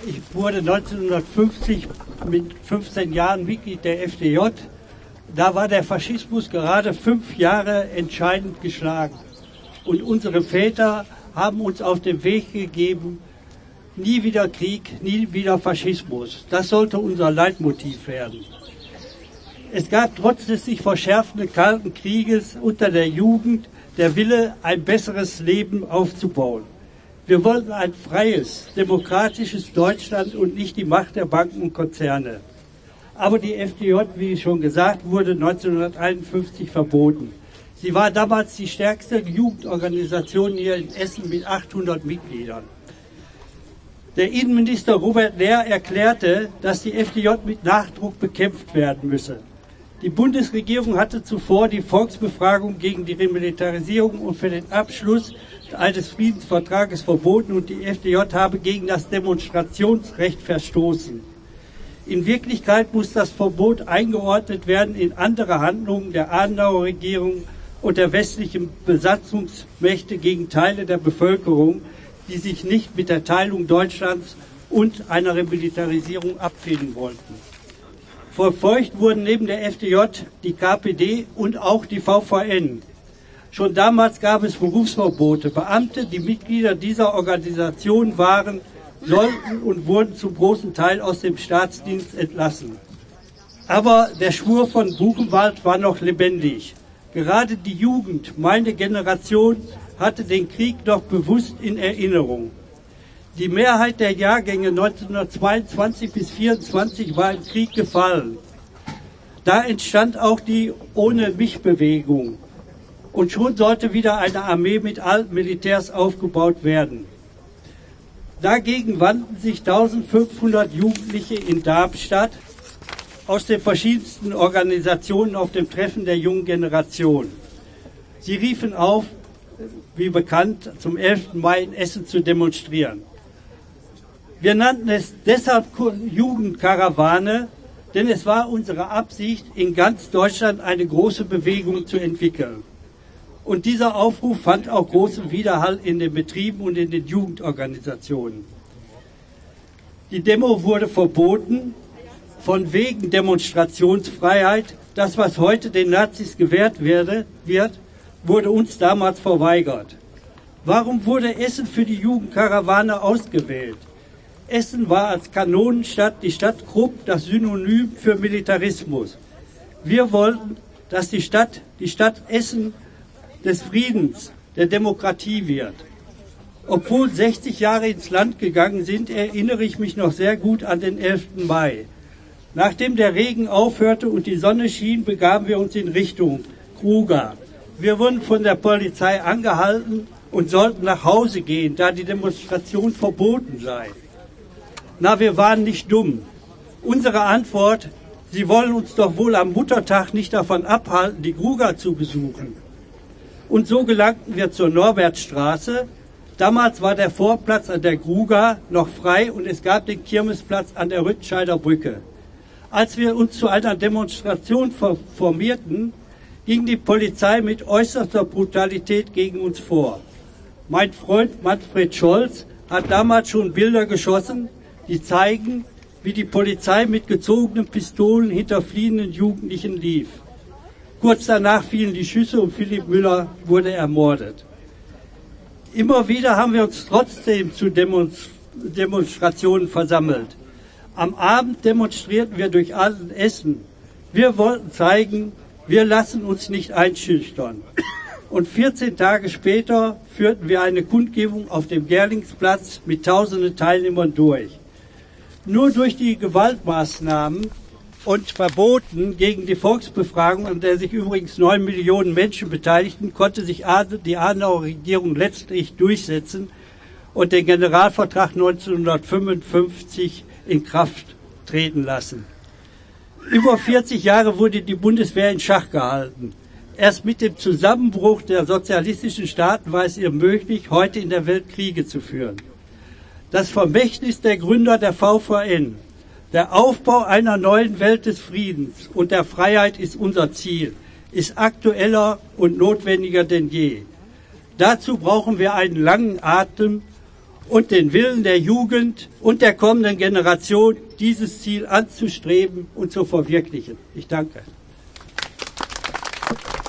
Ich wurde 1950 mit 15 Jahren Mitglied der FDJ. Da war der Faschismus gerade 5 Jahre entscheidend geschlagen. Und unsere Väter haben uns auf den Weg gegeben, nie wieder Krieg, nie wieder Faschismus. Das sollte unser Leitmotiv werden. Es gab trotz des sich verschärfenden Kalten Krieges unter der Jugend der Wille, ein besseres Leben aufzubauen. Wir wollten ein freies, demokratisches Deutschland und nicht die Macht der Banken und Konzerne. Aber die FDJ, wie schon gesagt, wurde 1951 verboten. Sie war damals die stärkste Jugendorganisation hier in Essen mit 800 Mitgliedern. Der Innenminister Robert Lehr erklärte, dass die FDJ mit Nachdruck bekämpft werden müsse. Die Bundesregierung hatte zuvor die Volksbefragung gegen die Remilitarisierung und für den Abschluss eines Friedensvertrages verboten und die FDJ habe gegen das Demonstrationsrecht verstoßen. In Wirklichkeit muss das Verbot eingeordnet werden in andere Handlungen der Adenauer Regierung und der westlichen Besatzungsmächte gegen Teile der Bevölkerung, die sich nicht mit der Teilung Deutschlands und einer Remilitarisierung abfinden wollten. Verfolgt wurden neben der FDJ die KPD und auch die VVN. Schon damals gab es Berufsverbote. Beamte, die Mitglieder dieser Organisation waren, sollten und wurden zum großen Teil aus dem Staatsdienst entlassen. Aber der Schwur von Buchenwald war noch lebendig. Gerade die Jugend, meine Generation, hatte den Krieg noch bewusst in Erinnerung. Die Mehrheit der Jahrgänge 1922 bis 1924 war im Krieg gefallen. Da entstand auch die Ohne-mich-Bewegung. Und schon sollte wieder eine Armee mit alten Militärs aufgebaut werden. Dagegen wandten sich 1500 Jugendliche in Darmstadt aus den verschiedensten Organisationen auf dem Treffen der jungen Generation. Sie riefen auf, wie bekannt, zum 11. Mai in Essen zu demonstrieren. Wir nannten es deshalb Jugendkarawane, denn es war unsere Absicht, in ganz Deutschland eine große Bewegung zu entwickeln. Und dieser Aufruf fand auch großen Widerhall in den Betrieben und in den Jugendorganisationen. Die Demo wurde verboten, von wegen Demonstrationsfreiheit. Das, was heute den Nazis gewährt wird, wurde uns damals verweigert. Warum wurde Essen für die Jugendkarawane ausgewählt? Essen war als Kanonenstadt die Stadt Krupp das Synonym für Militarismus. Wir wollten, dass die Stadt Essen des Friedens, der Demokratie wird. Obwohl 60 Jahre ins Land gegangen sind, erinnere ich mich noch sehr gut an den 11. Mai. Nachdem der Regen aufhörte und die Sonne schien, begaben wir uns in Richtung Kruger. Wir wurden von der Polizei angehalten und sollten nach Hause gehen, da die Demonstration verboten sei. Na, wir waren nicht dumm. Unsere Antwort: Sie wollen uns doch wohl am Muttertag nicht davon abhalten, die Kruger zu besuchen. Und so gelangten wir zur Norbertstraße. Damals war der Vorplatz an der Kruger noch frei und es gab den Kirmesplatz an der Rüttenscheider Brücke. Als wir uns zu einer Demonstration formierten, ging die Polizei mit äußerster Brutalität gegen uns vor. Mein Freund Manfred Scholz hat damals schon Bilder geschossen, die zeigen, wie die Polizei mit gezogenen Pistolen hinter fliehenden Jugendlichen lief. Kurz danach fielen die Schüsse und Philipp Müller wurde ermordet. Immer wieder haben wir uns trotzdem zu Demonstrationen versammelt. Am Abend demonstrierten wir durch allen Essen. Wir wollten zeigen, wir lassen uns nicht einschüchtern. Und 14 Tage später führten wir eine Kundgebung auf dem Gerlingsplatz mit tausenden Teilnehmern durch. Nur durch die Gewaltmaßnahmen und Verboten gegen die Volksbefragung, an der sich übrigens 9 Millionen Menschen beteiligten, konnte sich die Adenauer Regierung letztlich durchsetzen und den Generalvertrag 1955 in Kraft treten lassen. Über 40 Jahre wurde die Bundeswehr in Schach gehalten. Erst mit dem Zusammenbruch der sozialistischen Staaten war es ihr möglich, heute in der Welt Kriege zu führen. Das Vermächtnis der Gründer der VVN, der Aufbau einer neuen Welt des Friedens und der Freiheit ist unser Ziel, ist aktueller und notwendiger denn je. Dazu brauchen wir einen langen Atem und den Willen der Jugend und der kommenden Generation, dieses Ziel anzustreben und zu verwirklichen. Ich danke.